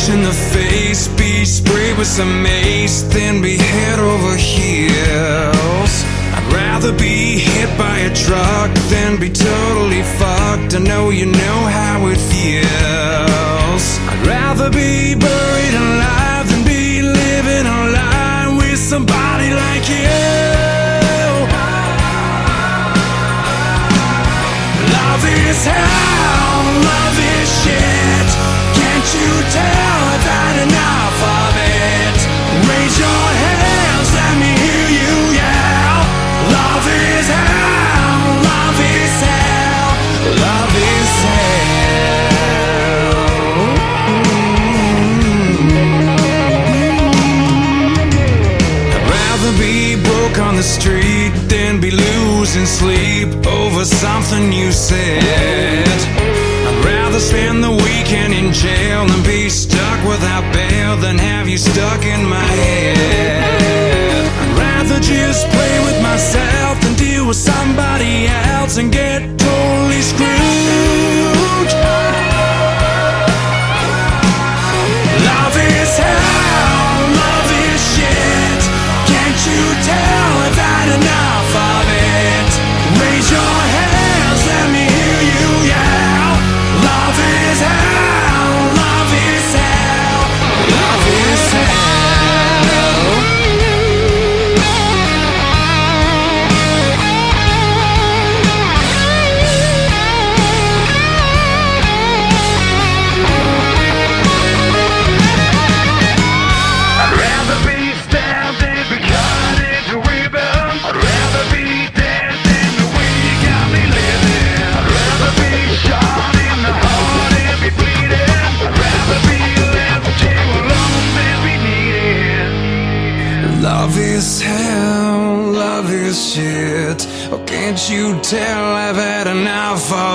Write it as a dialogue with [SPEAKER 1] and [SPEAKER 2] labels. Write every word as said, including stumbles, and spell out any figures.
[SPEAKER 1] punch in the face, be sprayed with some mace, then be head over heels. I'd rather be hit by a truck than be totally fucked. I know you know how it feels. I'd rather be buried alive than be living a lie with somebody like you. Love is hell, love is shit. Can't you tell I've had enough of it? Raise your hands, let me hear you yell. Love is hell, love is hell, love is hell. I'd rather be broke on the street than be losing sleep over something you said. I'd rather spend the weekend in jail than be stuck without bail than have you stuck in my head. I'd rather just play with myself than deal with somebody else and get totally screwed. Love is hell, love is shit. Can't you tell I've had enough of it? Raise your hands, let me hear you yell. Love is hell, love is hell, love is hell.
[SPEAKER 2] I'd rather be stabbed than be cut into ribbons. I'd rather be dead than the way you got me living. I'd rather be shot in the heart and be bleeding. I'd rather be left jail alone than be needed.
[SPEAKER 1] Love is hell, love is shit. Oh, can't you tell I've had enough of